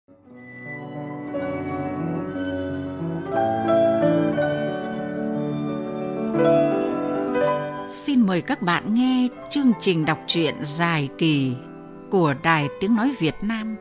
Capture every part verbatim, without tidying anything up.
Xin mời các bạn nghe chương trình đọc truyện dài kỳ của Đài Tiếng Nói Việt Nam.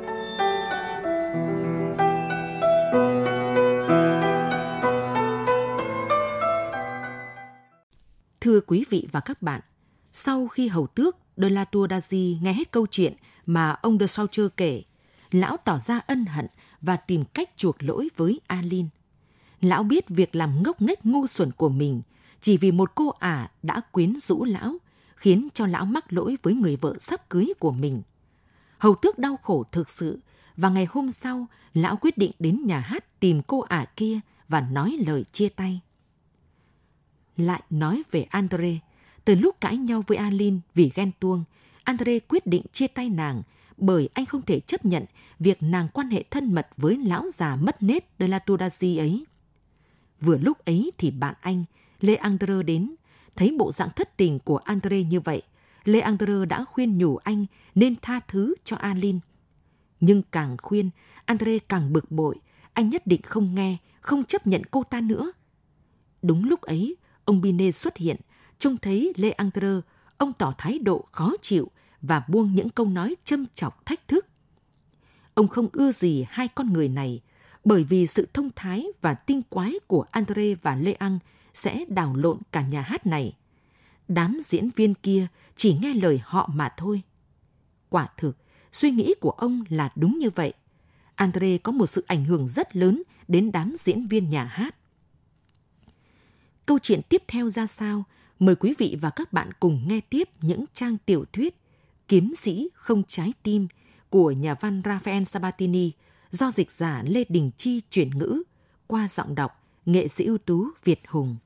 Thưa quý vị và các bạn, sau khi hầu tước de la Tour d'Azy nghe hết câu chuyện mà ông de Sauter kể, lão tỏ ra ân hận và tìm cách chuộc lỗi với Aline. Lão biết việc làm ngốc nghếch ngu xuẩn của mình chỉ vì một cô ả đã quyến rũ lão, khiến cho lão mắc lỗi với người vợ sắp cưới của mình. Hầu tước đau khổ thực sự, và ngày hôm sau, lão quyết định đến nhà hát tìm cô ả kia và nói lời chia tay. Lại nói về Andre, từ lúc cãi nhau với Aline vì ghen tuông, Andre quyết định chia tay nàng bởi anh không thể chấp nhận việc nàng quan hệ thân mật với lão già mất nết de la Tour d'Azy ấy. Vừa lúc ấy thì bạn anh, Leandre đến, thấy bộ dạng thất tình của Andre như vậy, Leandre đã khuyên nhủ anh nên tha thứ cho Aline. Nhưng càng khuyên, Andre càng bực bội, anh nhất định không nghe, không chấp nhận cô ta nữa. Đúng lúc ấy, ông Binet xuất hiện, trông thấy Leandre, ông tỏ thái độ khó chịu và buông những câu nói châm chọc thách thức. Ông không ưa gì hai con người này, bởi vì sự thông thái và tinh quái của Andre và Leang sẽ đảo lộn cả nhà hát này. Đám diễn viên kia chỉ nghe lời họ mà thôi. Quả thực, suy nghĩ của ông là đúng như vậy. Andre có một sự ảnh hưởng rất lớn đến đám diễn viên nhà hát. Câu chuyện tiếp theo ra sao? Mời quý vị và các bạn cùng nghe tiếp những trang tiểu thuyết Kiếm sĩ không trái tim của nhà văn Raphael Sabatini do dịch giả Lê Đình Chi chuyển ngữ qua giọng đọc nghệ sĩ ưu tú Việt Hùng.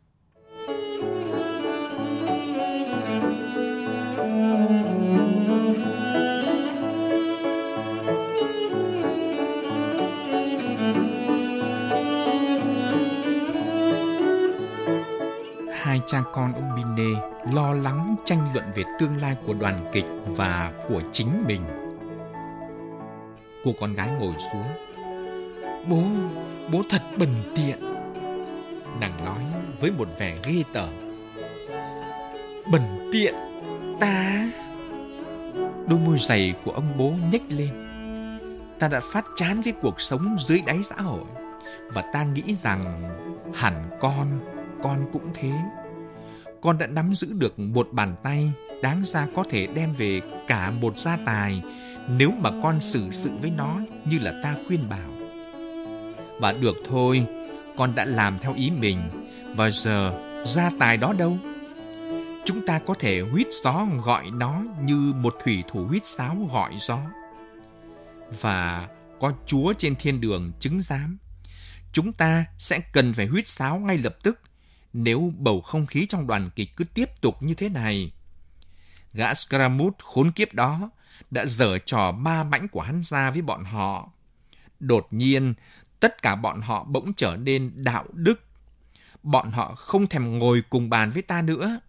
Hai cha con ông Binet lo lắng tranh luận về tương lai của đoàn kịch và của chính mình. Cô con gái ngồi xuống. Bố, bố thật bần tiện. Nàng nói với một vẻ ghê tởm. Bần tiện, ta... Đôi môi dày của ông bố nhếch lên. Ta đã phát chán với cuộc sống dưới đáy xã hội, và ta nghĩ rằng hẳn con, con cũng thế. Con đã nắm giữ được một bàn tay đáng ra có thể đem về cả một gia tài nếu mà con xử sự với nó như là ta khuyên bảo. Và được thôi, con đã làm theo ý mình, và giờ gia tài đó đâu? Chúng ta có thể huýt gió gọi nó như một thủy thủ huýt sáo gọi gió. Và có Chúa trên thiên đường chứng giám, chúng ta sẽ cần phải huýt sáo ngay lập tức nếu bầu không khí trong đoàn kịch cứ tiếp tục như thế này. Gã Scaramouche khốn kiếp đó đã giở trò ma mãnh của hắn ra với bọn họ. Đột nhiên, tất cả bọn họ bỗng trở nên đạo đức. Bọn họ không thèm ngồi cùng bàn với ta nữa.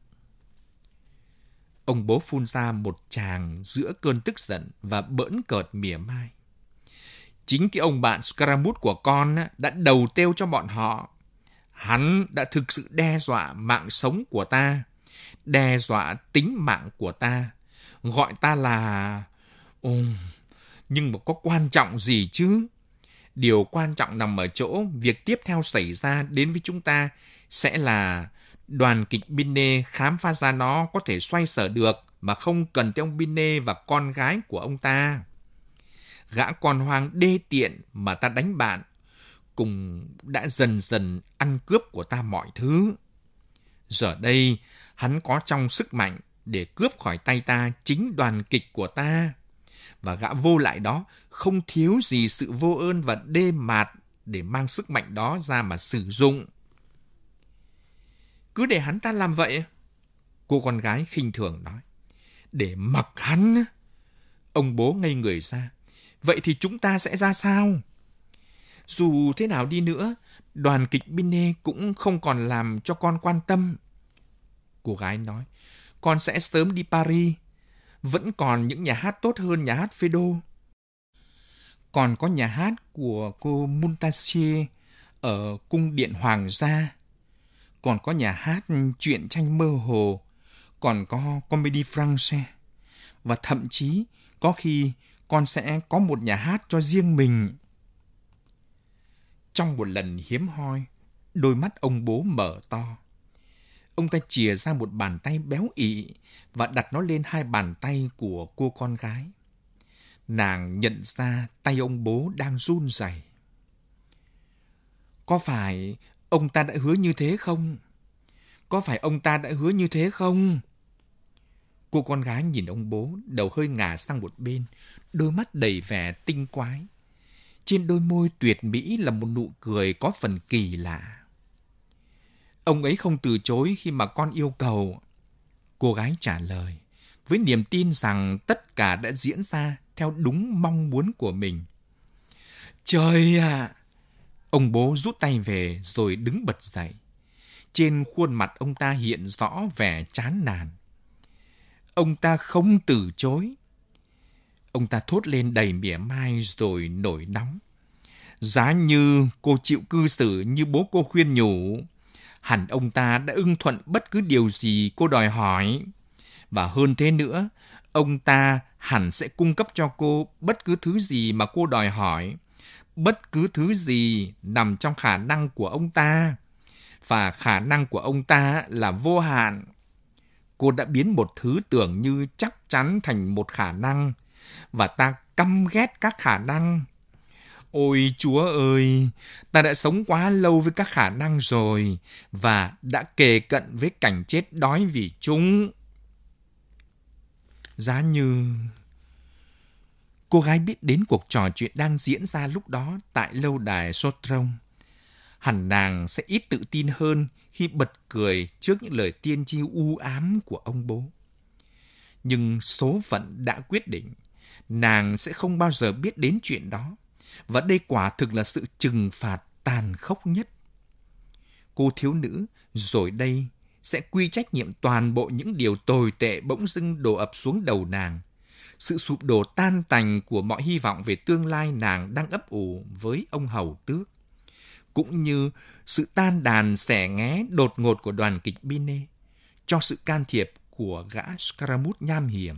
Ông bố phun ra một tràng giữa cơn tức giận và bỡn cợt mỉa mai. Chính cái ông bạn Scaramouche của con đã đầu têu cho bọn họ. Hắn đã thực sự đe dọa mạng sống của ta, đe dọa tính mạng của ta, gọi ta là... Ồ, nhưng mà có quan trọng gì chứ? Điều quan trọng nằm ở chỗ việc tiếp theo xảy ra đến với chúng ta sẽ là đoàn kịch Binet khám phá ra nó có thể xoay sở được mà không cần tới ông Binet và con gái của ông ta. Gã con hoang đê tiện mà ta đánh bạn cùng đã dần dần ăn cướp của ta mọi thứ. Giờ đây, hắn có trong sức mạnh để cướp khỏi tay ta chính đoàn kịch của ta. Và gã vô lại đó không thiếu gì sự vô ơn và đê mạt để mang sức mạnh đó ra mà sử dụng. Cứ để hắn ta làm vậy. Cô con gái khinh thường nói. Để mặc hắn. Ông bố ngây người ra. Vậy thì chúng ta sẽ ra sao? Dù thế nào đi nữa, đoàn kịch Binet cũng không còn làm cho con quan tâm. Cô gái nói, con sẽ sớm đi Paris. Vẫn còn những nhà hát tốt hơn nhà hát Feydeau. Còn có nhà hát của cô Montassier ở cung điện hoàng gia. Còn có nhà hát truyện tranh mơ hồ. Còn có Comédie Française. Và thậm chí có khi con sẽ có một nhà hát cho riêng mình. Trong một lần hiếm hoi, đôi mắt ông bố mở to. Ông ta chìa ra một bàn tay béo ị và đặt nó lên hai bàn tay của cô con gái. Nàng nhận ra tay ông bố đang run rẩy. Có phải ông ta đã hứa như thế không? Có phải ông ta đã hứa như thế không? Cô con gái nhìn ông bố, đầu hơi ngả sang một bên, đôi mắt đầy vẻ tinh quái. Trên đôi môi tuyệt mỹ là một nụ cười có phần kỳ lạ. Ông ấy không từ chối khi mà con yêu cầu. Cô gái trả lời, với niềm tin rằng tất cả đã diễn ra theo đúng mong muốn của mình. Trời ạ! À! Ông bố rút tay về rồi đứng bật dậy. Trên khuôn mặt ông ta hiện rõ vẻ chán nản. Ông ta không từ chối. Ông ta thốt lên đầy mỉa mai rồi nổi nóng. Giá như cô chịu cư xử như bố cô khuyên nhủ, hẳn ông ta đã ưng thuận bất cứ điều gì cô đòi hỏi. Và hơn thế nữa, ông ta hẳn sẽ cung cấp cho cô bất cứ thứ gì mà cô đòi hỏi, bất cứ thứ gì nằm trong khả năng của ông ta. Và khả năng của ông ta là vô hạn. Cô đã biến một thứ tưởng như chắc chắn thành một khả năng, và ta căm ghét các khả năng. Ôi Chúa ơi, ta đã sống quá lâu với các khả năng rồi, và đã kề cận với cảnh chết đói vì chúng. Giá như... Cô gái biết đến cuộc trò chuyện đang diễn ra lúc đó tại lâu đài Sotron. Hẳn nàng sẽ ít tự tin hơn khi bật cười trước những lời tiên tri u ám của ông bố. Nhưng số phận đã quyết định, nàng sẽ không bao giờ biết đến chuyện đó, và đây quả thực là sự trừng phạt tàn khốc nhất. Cô thiếu nữ rồi đây sẽ quy trách nhiệm toàn bộ những điều tồi tệ bỗng dưng đổ ập xuống đầu nàng, sự sụp đổ tan tành của mọi hy vọng về tương lai nàng đang ấp ủ với ông hầu tước, cũng như sự tan đàn xẻ nghé đột ngột của đoàn kịch Binet cho sự can thiệp của gã Scaramouche nham hiểm.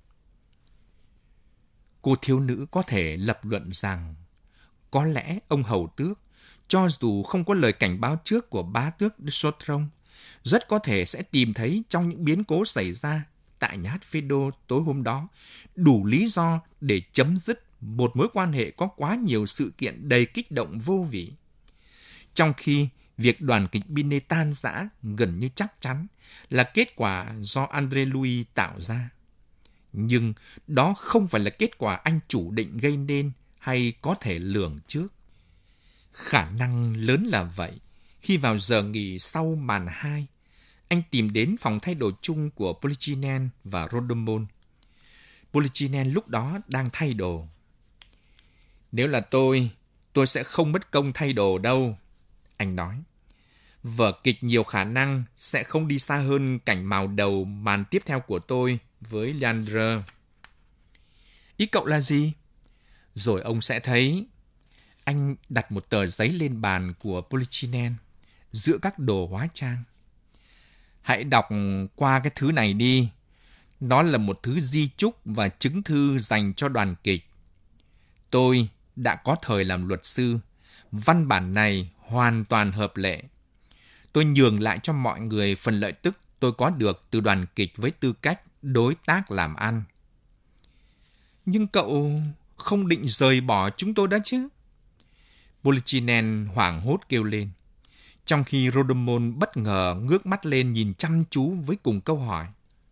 Cô thiếu nữ có thể lập luận rằng có lẽ ông hầu tước, cho dù không có lời cảnh báo trước của bá tước de Sotron, rất có thể sẽ tìm thấy trong những biến cố xảy ra tại nhà hát Feydeau tối hôm đó đủ lý do để chấm dứt một mối quan hệ có quá nhiều sự kiện đầy kích động vô vị. Trong khi việc đoàn kịch Binet tan rã gần như chắc chắn là kết quả do André Louis tạo ra. Nhưng đó không phải là kết quả anh chủ định gây nên hay có thể lường trước. Khả năng lớn là vậy. Khi vào giờ nghỉ sau màn hai, anh tìm đến phòng thay đồ chung của Polichinelle và Rhodomon. Polichinelle lúc đó đang thay đồ. Nếu là tôi, tôi sẽ không mất công thay đồ đâu, anh nói. Vở kịch nhiều khả năng sẽ không đi xa hơn cảnh màu đầu màn tiếp theo của tôi với Leandre. Ý cậu là gì? Rồi ông sẽ thấy. Anh đặt một tờ giấy lên bàn của Polichinelle giữa các đồ hóa trang. Hãy đọc qua cái thứ này đi. Nó là một thứ di chúc và chứng thư dành cho đoàn kịch. Tôi đã có thời làm luật sư. Văn bản này hoàn toàn hợp lệ. Tôi nhường lại cho mọi người phần lợi tức tôi có được từ đoàn kịch với tư cách đối tác làm ăn. Nhưng cậu không định rời bỏ chúng tôi đã chứ? Polichinelle hoảng hốt kêu lên, trong khi Rhodomon bất ngờ ngước mắt lên nhìn chăm chú với cùng câu hỏi.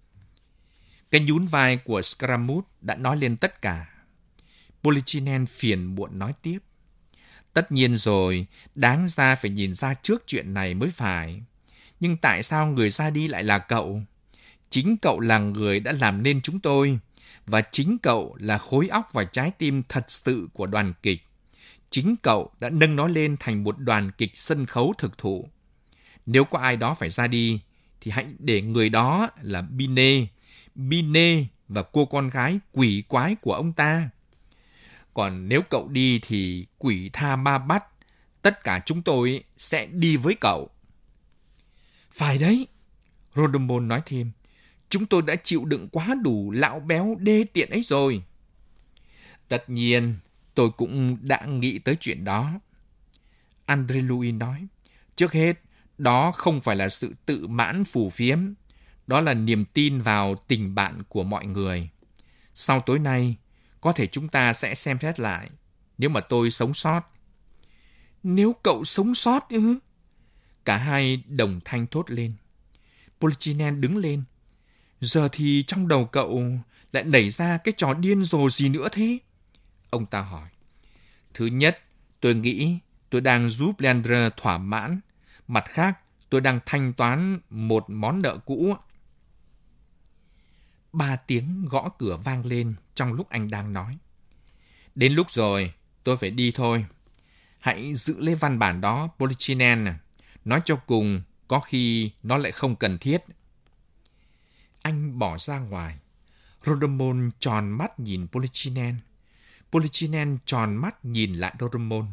Cái nhún vai của Scaramouche đã nói lên tất cả. Polichinelle phiền muộn nói tiếp. Tất nhiên rồi, đáng ra phải nhìn ra trước chuyện này mới phải. Nhưng tại sao người ra đi lại là cậu? Chính cậu là người đã làm nên chúng tôi, và chính cậu là khối óc và trái tim thật sự của đoàn kịch. Chính cậu đã nâng nó lên thành một đoàn kịch sân khấu thực thụ. Nếu có ai đó phải ra đi, thì hãy để người đó là Binet, Binet và cô con gái quỷ quái của ông ta. Còn nếu cậu đi thì quỷ tha ma bắt, tất cả chúng tôi sẽ đi với cậu. Phải đấy, Rhodomon nói thêm. Chúng tôi đã chịu đựng quá đủ lão béo đê tiện ấy rồi. Tất nhiên, tôi cũng đã nghĩ tới chuyện đó. Andre Louis nói. Trước hết, đó không phải là sự tự mãn phù phiếm. Đó là niềm tin vào tình bạn của mọi người. Sau tối nay, có thể chúng ta sẽ xem xét lại. Nếu mà tôi sống sót. Nếu cậu sống sót ư? Cả hai đồng thanh thốt lên. Polichinelle đứng lên. Giờ thì trong đầu cậu lại nảy ra cái trò điên rồ gì nữa thế? Ông ta hỏi. Thứ nhất, tôi nghĩ tôi đang giúp Leandre thỏa mãn. Mặt khác, tôi đang thanh toán một món nợ cũ. Ba tiếng gõ cửa vang lên trong lúc anh đang nói. Đến lúc rồi, tôi phải đi thôi. Hãy giữ lấy văn bản đó, Polichinelle. Nói cho cùng, có khi nó lại không cần thiết. Anh bỏ ra ngoài. Rhodomon tròn mắt nhìn Polichinelle. Polichinelle tròn mắt nhìn lại Rhodomon.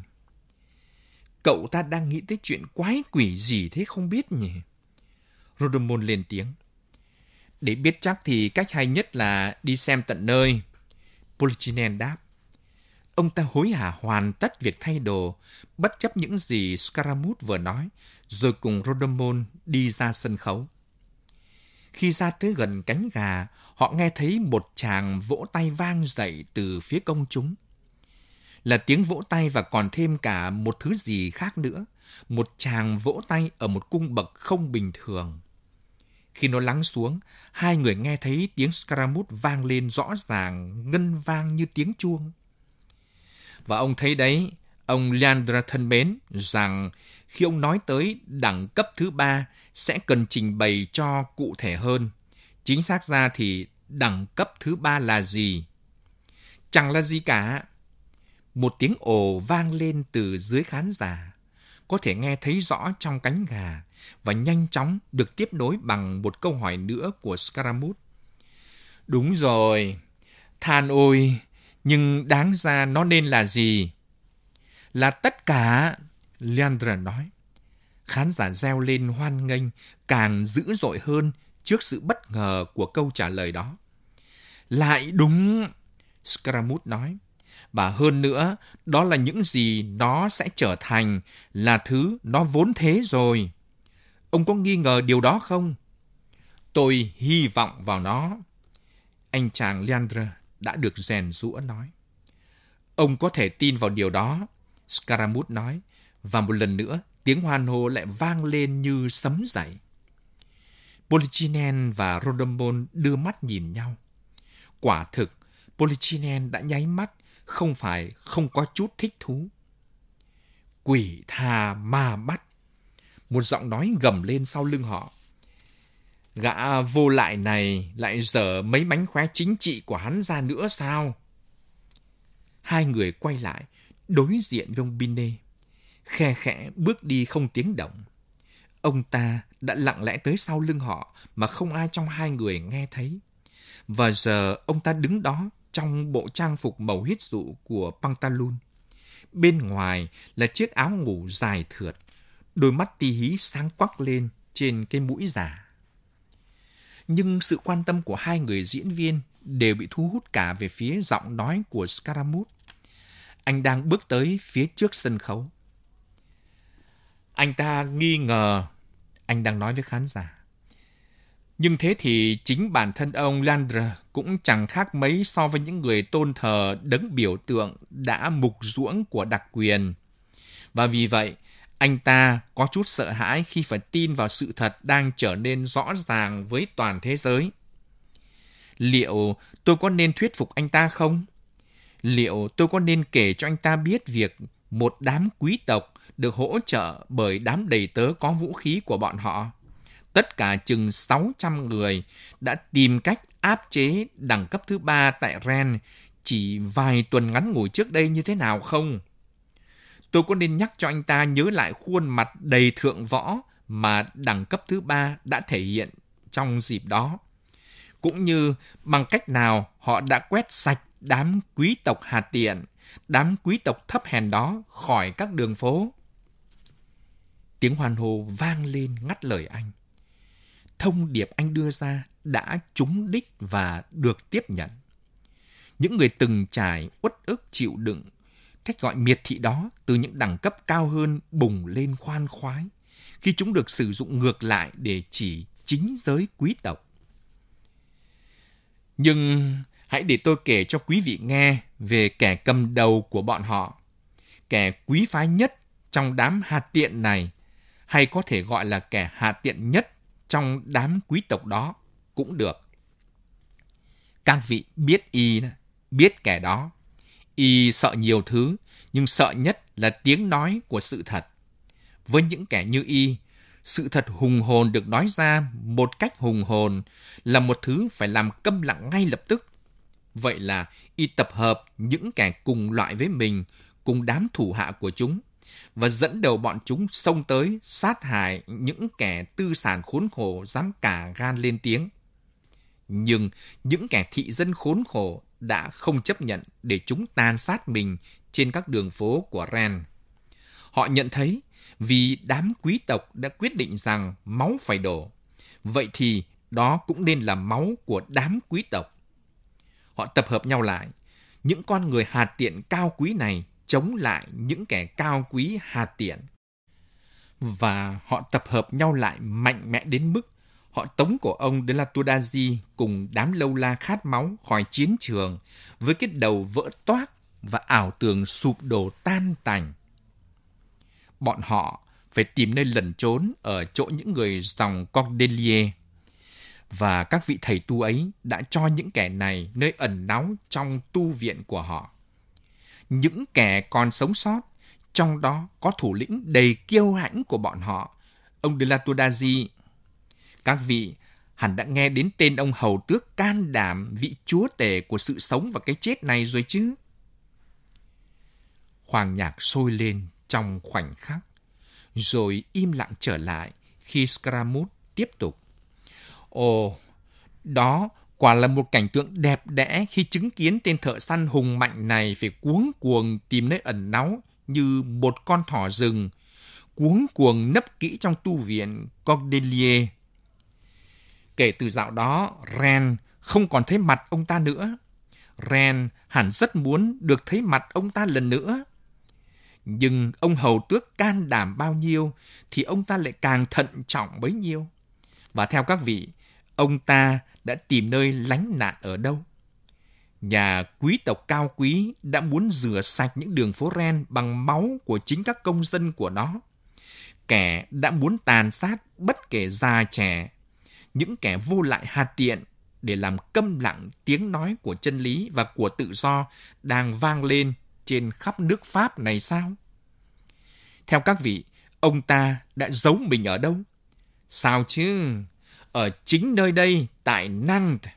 Cậu ta đang nghĩ tới chuyện quái quỷ gì thế không biết nhỉ? Rhodomon lên tiếng. Để biết chắc thì cách hay nhất là đi xem tận nơi. Polichinelle đáp. Ông ta hối hả hoàn tất việc thay đồ, bất chấp những gì Scaramouche vừa nói, rồi cùng Rhodomon đi ra sân khấu. Khi ra tới gần cánh gà, họ nghe thấy một tràng vỗ tay vang dậy từ phía công chúng. Là tiếng vỗ tay và còn thêm cả một thứ gì khác nữa, một tràng vỗ tay ở một cung bậc không bình thường. Khi nó lắng xuống, hai người nghe thấy tiếng Scaramouche vang lên rõ ràng, ngân vang như tiếng chuông. Và ông thấy đấy, ông Leandre thân mến, rằng khi ông nói tới đẳng cấp thứ ba sẽ cần trình bày cho cụ thể hơn. Chính xác ra thì đẳng cấp thứ ba là gì? Chẳng là gì cả. Một tiếng ồ vang lên từ dưới khán giả, có thể nghe thấy rõ trong cánh gà và nhanh chóng được tiếp nối bằng một câu hỏi nữa của Scaramouche. Đúng rồi, than ôi, nhưng đáng ra nó nên là gì? Là tất cả, Leandre nói. Khán giả reo lên hoan nghênh, càng dữ dội hơn trước sự bất ngờ của câu trả lời đó. Lại đúng, Scaramouche nói. Và hơn nữa, đó là những gì nó sẽ trở thành, là thứ nó vốn thế rồi. Ông có nghi ngờ điều đó không? Tôi hy vọng vào nó. Anh chàng Leandre đã được rèn giũa nói. Ông có thể tin vào điều đó, Scaramouche nói, và một lần nữa tiếng hoan hô lại vang lên như sấm dậy. Polichinelle và Rhodomon đưa mắt nhìn nhau. Quả thực, Polichinelle đã nháy mắt, không phải không có chút thích thú. Quỷ tha ma bắt. Một giọng nói gầm lên sau lưng họ. Gã vô lại này lại dở mấy mánh khóe chính trị của hắn ra nữa sao? Hai người quay lại, đối diện với ông Binet. Khe khẽ bước đi không tiếng động. Ông ta đã lặng lẽ tới sau lưng họ mà không ai trong hai người nghe thấy. Và giờ ông ta đứng đó trong bộ trang phục màu huyết dụ của Pantaloon. Bên ngoài là chiếc áo ngủ dài thượt, đôi mắt tí hí sáng quắc lên trên cái mũi già. Nhưng sự quan tâm của hai người diễn viên đều bị thu hút cả về phía giọng nói của Scaramouche. Anh đang bước tới phía trước sân khấu. Anh ta nghi ngờ, anh đang nói với khán giả. Nhưng thế thì chính bản thân ông Leandre cũng chẳng khác mấy so với những người tôn thờ đấng biểu tượng đã mục ruỗng của đặc quyền. Và vì vậy, anh ta có chút sợ hãi khi phải tin vào sự thật đang trở nên rõ ràng với toàn thế giới. Liệu tôi có nên thuyết phục anh ta không? Liệu tôi có nên kể cho anh ta biết việc một đám quý tộc được hỗ trợ bởi đám đầy tớ có vũ khí của bọn họ, tất cả chừng sáu trăm người, đã tìm cách áp chế đẳng cấp thứ ba tại Rennes chỉ vài tuần ngắn ngủi trước đây như thế nào không? Tôi có nên nhắc cho anh ta nhớ lại khuôn mặt đầy thượng võ mà đẳng cấp thứ ba đã thể hiện trong dịp đó, cũng như bằng cách nào họ đã quét sạch đám quý tộc hạt tiện đám quý tộc thấp hèn đó khỏi các đường phố. Tiếng hoan hô vang lên ngắt lời anh. Thông điệp anh đưa ra đã trúng đích và được tiếp nhận. Những người từng trải uất ức chịu đựng cách gọi miệt thị đó từ những đẳng cấp cao hơn bùng lên khoan khoái khi chúng được sử dụng ngược lại để chỉ chính giới quý tộc. Nhưng hãy để tôi kể cho quý vị nghe về kẻ cầm đầu của bọn họ, kẻ quý phái nhất trong đám hạ tiện này, hay có thể gọi là kẻ hạ tiện nhất trong đám quý tộc đó cũng được. Các vị biết y, biết kẻ đó. Y sợ nhiều thứ, nhưng sợ nhất là tiếng nói của sự thật. Với những kẻ như y, sự thật hùng hồn được nói ra một cách hùng hồn là một thứ phải làm câm lặng ngay lập tức. Vậy là y tập hợp những kẻ cùng loại với mình, cùng đám thủ hạ của chúng, và dẫn đầu bọn chúng xông tới sát hại những kẻ tư sản khốn khổ dám cả gan lên tiếng. Nhưng những kẻ thị dân khốn khổ đã không chấp nhận để chúng tàn sát mình trên các đường phố của Rennes. Họ nhận thấy vì đám quý tộc đã quyết định rằng máu phải đổ, vậy thì đó cũng nên là máu của đám quý tộc. Họ tập hợp nhau lại, những con người hà tiện cao quý này chống lại những kẻ cao quý hà tiện. Và họ tập hợp nhau lại mạnh mẽ đến mức họ tống cổ ông de la Tour d'Azy cùng đám lâu la khát máu khỏi chiến trường với cái đầu vỡ toác và ảo tưởng sụp đổ tan tành. Bọn họ phải tìm nơi lẩn trốn ở chỗ những người dòng Cordelier. Và các vị thầy tu ấy đã cho những kẻ này nơi ẩn náu trong tu viện của họ. Những kẻ còn sống sót, trong đó có thủ lĩnh đầy kiêu hãnh của bọn họ, ông de la Tour d'Azy. Các vị hẳn đã nghe đến tên ông hầu tước can đảm, vị chúa tể của sự sống và cái chết này rồi chứ. Khoang nhạc sôi lên trong khoảnh khắc, rồi im lặng trở lại khi Scaramouche tiếp tục. Ồ, đó quả là một cảnh tượng đẹp đẽ khi chứng kiến tên thợ săn hùng mạnh này phải cuống cuồng tìm nơi ẩn náu như một con thỏ rừng, cuống cuồng nấp kỹ trong tu viện Cordelier. Kể từ dạo đó, Rennes không còn thấy mặt ông ta nữa. Rennes hẳn rất muốn được thấy mặt ông ta lần nữa. Nhưng ông hầu tước can đảm bao nhiêu thì ông ta lại càng thận trọng bấy nhiêu. Và theo các vị, ông ta đã tìm nơi lánh nạn ở đâu? Nhà quý tộc cao quý đã muốn rửa sạch những đường phố Rennes bằng máu của chính các công dân của nó. Kẻ đã muốn tàn sát bất kể già trẻ, những kẻ vô lại hà tiện để làm câm lặng tiếng nói của chân lý và của tự do đang vang lên trên khắp nước Pháp này sao? Theo các vị, ông ta đã giấu mình ở đâu? Sao chứ? Ở chính nơi đây, tại Nantes.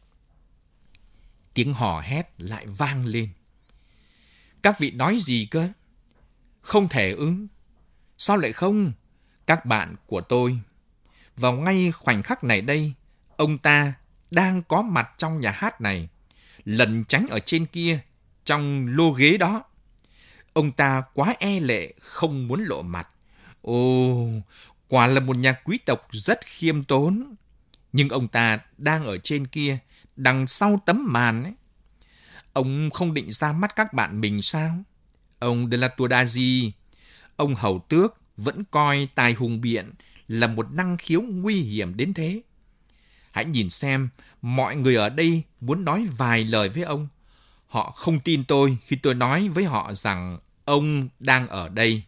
Tiếng hò hét lại vang lên. Các vị nói gì cơ? Không thể ư? Sao lại không? Các bạn của tôi. Vào ngay khoảnh khắc này đây, ông ta đang có mặt trong nhà hát này, lẩn tránh ở trên kia, trong lô ghế đó. Ông ta quá e lệ, không muốn lộ mặt. Ồ, quả là một nhà quý tộc rất khiêm tốn. Nhưng ông ta đang ở trên kia, đằng sau tấm màn ấy. Ông không định ra mắt các bạn mình sao? Ông de la Tour d'Azy, ông hầu tước vẫn coi tài hùng biện là một năng khiếu nguy hiểm đến thế. Hãy nhìn xem, mọi người ở đây muốn nói vài lời với ông. Họ không tin tôi khi tôi nói với họ rằng ông đang ở đây.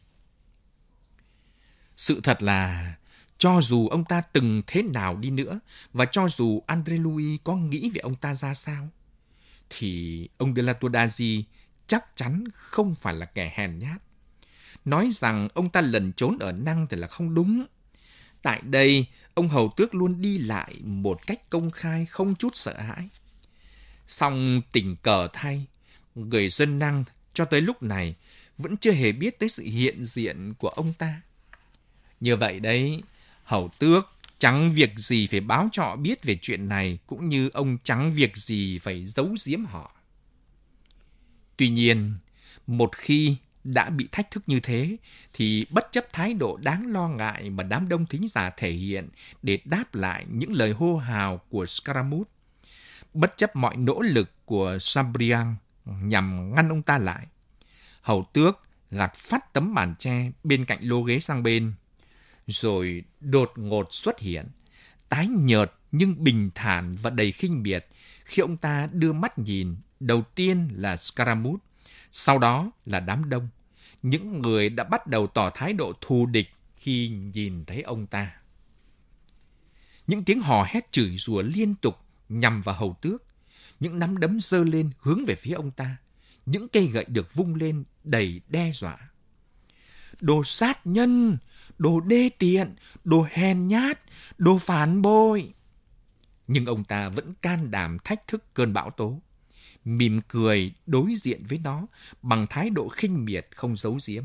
Sự thật là, cho dù ông ta từng thế nào đi nữa, và cho dù André Louis có nghĩ về ông ta ra sao, thì ông de la Tour d'Azy chắc chắn không phải là kẻ hèn nhát. Nói rằng ông ta lẩn trốn ở Nantes thì là không đúng. Tại đây, ông hầu tước luôn đi lại một cách công khai, không chút sợ hãi. Song tình cờ thay, người dân Nantes cho tới lúc này vẫn chưa hề biết tới sự hiện diện của ông ta. Như vậy đấy, hầu tước chẳng việc gì phải báo cho họ biết về chuyện này, cũng như ông chẳng việc gì phải giấu giếm họ. Tuy nhiên, Một khi đã bị thách thức như thế, thì bất chấp thái độ đáng lo ngại mà đám đông thính giả thể hiện để đáp lại những lời hô hào của Scaramouche, bất chấp mọi nỗ lực của Chabrian nhằm ngăn ông ta lại, hầu tước gạt phát tấm màn tre bên cạnh lô ghế sang bên, rồi đột ngột xuất hiện, tái nhợt nhưng bình thản và đầy khinh miệt khi ông ta đưa mắt nhìn đầu tiên là Scaramouche, sau đó là đám đông, những người đã bắt đầu tỏ thái độ thù địch khi nhìn thấy ông ta. Những tiếng hò hét chửi rủa liên tục nhằm vào hầu tước, những nắm đấm giơ lên hướng về phía ông ta, những cây gậy được vung lên đầy đe dọa. Đồ sát nhân, đồ đê tiện, đồ hèn nhát, đồ phản bội. Nhưng ông ta vẫn can đảm thách thức cơn bão tố, mỉm cười đối diện với nó bằng thái độ khinh miệt không giấu giếm.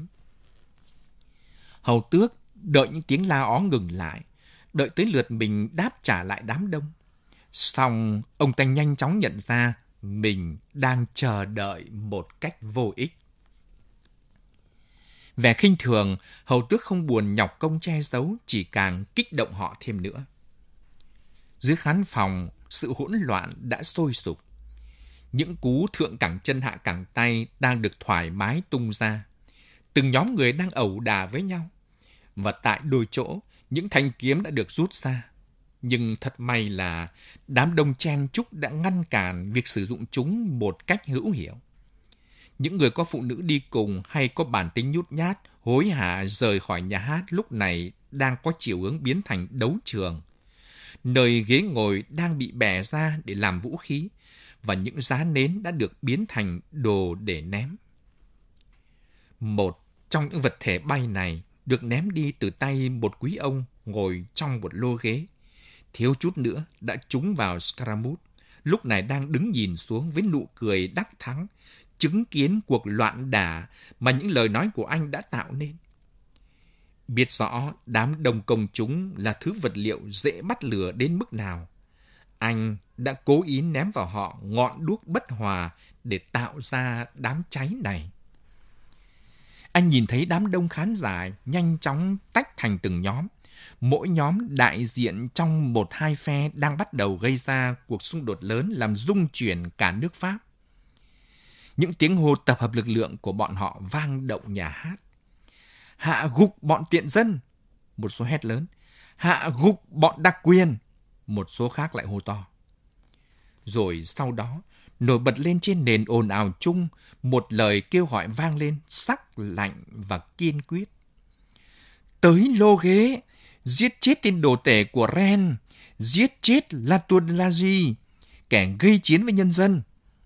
Hầu tước đợi những tiếng la ó ngừng lại, đợi tới lượt mình đáp trả lại đám đông. Xong, ông ta nhanh chóng nhận ra mình đang chờ đợi một cách vô ích. Vẻ khinh thường, hầu tước không buồn nhọc công che giấu, chỉ càng kích động họ thêm nữa. Dưới khán phòng, sự hỗn loạn đã sôi sục. Những cú thượng cẳng chân hạ cẳng tay đang được thoải mái tung ra. Từng nhóm người đang ẩu đả với nhau. Và tại đôi chỗ, những thanh kiếm đã được rút ra. Nhưng thật may là đám đông chen chúc đã ngăn cản việc sử dụng chúng một cách hữu hiệu. Những người có phụ nữ đi cùng hay có bản tính nhút nhát, hối hả rời khỏi nhà hát lúc này đang có chiều hướng biến thành đấu trường. Nơi ghế ngồi đang bị bẻ ra để làm vũ khí, và những giá nến đã được biến thành đồ để ném. Một trong những vật thể bay này được ném đi từ tay một quý ông ngồi trong một lô ghế. Thiếu chút nữa đã trúng vào Scaramouche, lúc này đang đứng nhìn xuống với nụ cười đắc thắng, chứng kiến cuộc loạn đả mà những lời nói của anh đã tạo nên. Biết rõ đám đông công chúng là thứ vật liệu dễ bắt lửa đến mức nào, anh đã cố ý ném vào họ ngọn đuốc bất hòa để tạo ra đám cháy này. Anh nhìn thấy đám đông khán giả nhanh chóng tách thành từng nhóm. Mỗi nhóm đại diện trong một hai phe đang bắt đầu gây ra cuộc xung đột lớn làm rung chuyển cả nước Pháp. Những tiếng hô tập hợp lực lượng của bọn họ vang động nhà hát. Hạ gục bọn tiện dân, một số hét lớn. Hạ gục bọn đặc quyền, một số khác lại hô to. Rồi sau đó, nổi bật lên trên nền ồn ào chung, một lời kêu gọi vang lên sắc lạnh và kiên quyết. Tới lô ghế, giết chết tên đồ tể của Rennes, giết chết Latour de Lagy, kẻ gây chiến với nhân dân.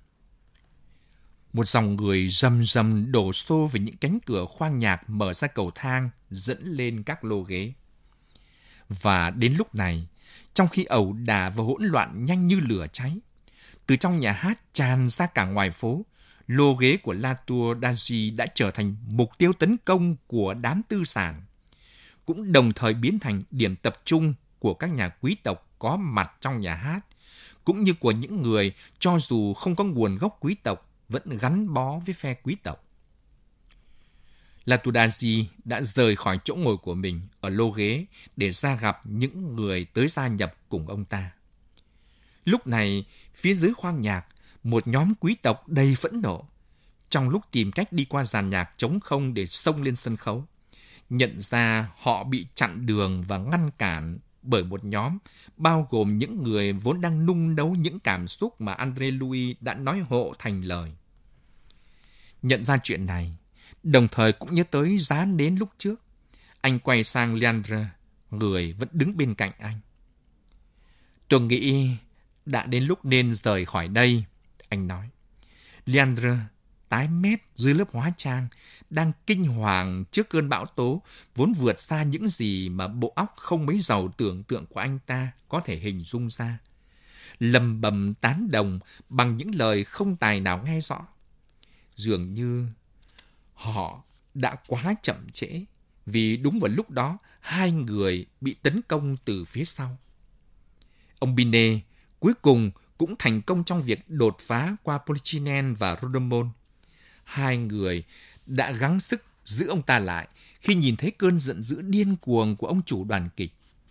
Một dòng người rầm rầm đổ xô về những cánh cửa khoang nhạc mở ra cầu thang dẫn lên các lô ghế. Và đến lúc này, trong khi ẩu đả và hỗn loạn nhanh như lửa cháy, từ trong nhà hát tràn ra cả ngoài phố, lô ghế của Latour de Lagy đã trở thành mục tiêu tấn công của đám tư sản, cũng đồng thời biến thành điểm tập trung của các nhà quý tộc có mặt trong nhà hát, cũng như của những người cho dù không có nguồn gốc quý tộc vẫn gắn bó với phe quý tộc. Latour de Lagy đã rời khỏi chỗ ngồi của mình ở lô ghế để ra gặp những người tới gia nhập cùng ông ta. Lúc này, phía dưới khoang nhạc, một nhóm quý tộc đầy phẫn nộ, trong lúc tìm cách đi qua dàn nhạc trống không để xông lên sân khấu, nhận ra họ bị chặn đường và ngăn cản bởi một nhóm bao gồm những người vốn đang nung nấu những cảm xúc mà André Louis đã nói hộ thành lời. Nhận ra chuyện này, đồng thời cũng nhớ tới giá nến lúc trước, anh quay sang Leandre, người vẫn đứng bên cạnh anh. Tôi nghĩ đã đến lúc nên rời khỏi đây, anh nói. Leandre, tái mét dưới lớp hóa trang, đang kinh hoàng trước cơn bão tố vốn vượt xa những gì mà bộ óc không mấy giàu tưởng tượng của anh ta có thể hình dung ra. Lầm bầm tán đồng bằng những lời không tài nào nghe rõ. Dường như họ đã quá chậm trễ, vì đúng vào lúc đó hai người bị tấn công từ phía sau. Ông Binet cuối cùng cũng thành công trong việc đột phá qua Polichinelle và Rhodomon. Hai người đã gắng sức giữ ông ta lại khi nhìn thấy cơn giận dữ điên cuồng của ông chủ đoàn kịch.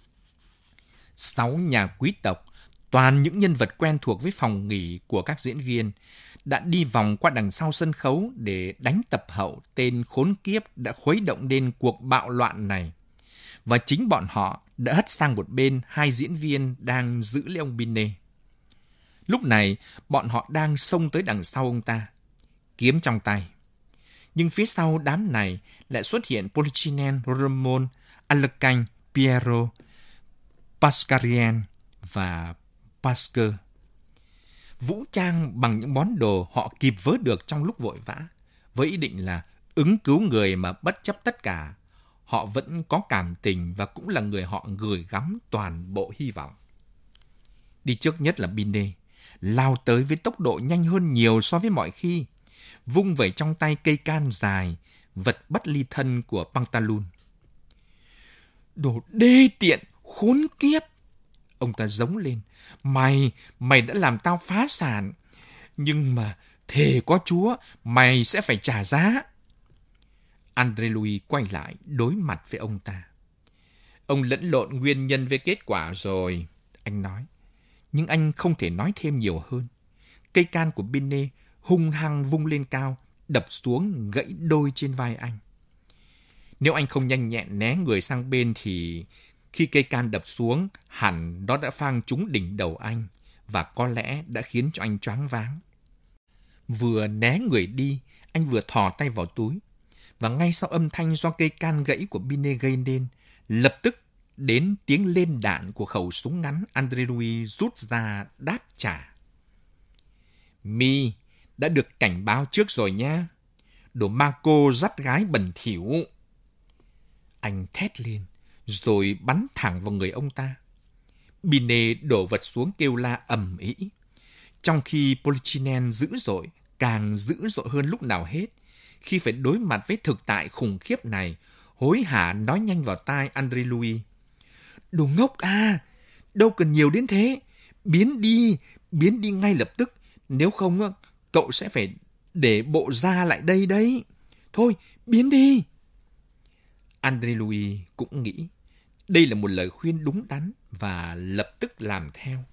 Sáu nhà quý tộc, toàn những nhân vật quen thuộc với phòng nghỉ của các diễn viên, đã đi vòng qua đằng sau sân khấu để đánh tập hậu tên khốn kiếp đã khuấy động nên cuộc bạo loạn này. Và chính bọn họ đã hất sang một bên hai diễn viên đang giữ lấy ông Binet. Lúc này, bọn họ đang xông tới đằng sau ông ta, kiếm trong tay. Nhưng phía sau đám này lại xuất hiện Polichinelle, Rodomont, Arlequin, Pierrot, Pascarien và Pasquer. Vũ trang bằng những món đồ họ kịp vớ được trong lúc vội vã, với ý định là ứng cứu người mà bất chấp tất cả, họ vẫn có cảm tình và cũng là người họ gửi gắm toàn bộ hy vọng. Đi trước nhất là Binet, lao tới với tốc độ nhanh hơn nhiều so với mọi khi, vung vẩy trong tay cây can dài, vật bất ly thân của Pantaloon. Đồ đê tiện, khốn kiếp! Ông ta giống lên. Mày, mày đã làm tao phá sản. Nhưng mà, thề có Chúa, mày sẽ phải trả giá. André Louis quay lại, đối mặt với ông ta. Ông lẫn lộn nguyên nhân với kết quả rồi, anh nói. Nhưng anh không thể nói thêm nhiều hơn. Cây can của Binet hung hăng vung lên cao, đập xuống gãy đôi trên vai anh. Nếu anh không nhanh nhẹn né người sang bên thì khi cây can đập xuống, hẳn nó đã phang trúng đỉnh đầu anh và có lẽ đã khiến cho anh choáng váng. Vừa né người đi, anh vừa thò tay vào túi. Và ngay sau âm thanh do cây can gãy của Binet gây nên, lập tức đến tiếng lên đạn của khẩu súng ngắn André Louis rút ra đáp trả. Mi đã được cảnh báo trước rồi nhá. Đồ ma cô dắt gái bẩn thỉu. Anh thét lên, rồi bắn thẳng vào người ông ta. Binet đổ vật xuống kêu la ầm ĩ. Trong khi Polichinelle dữ dội, càng dữ dội hơn lúc nào hết, khi phải đối mặt với thực tại khủng khiếp này, hối hả nói nhanh vào tai André Louis. Đồ ngốc à, đâu cần nhiều đến thế. Biến đi, biến đi ngay lập tức. Nếu không, cậu sẽ phải để bộ da lại đây đấy. Thôi, biến đi. André Louis cũng nghĩ đây là một lời khuyên đúng đắn và lập tức làm theo.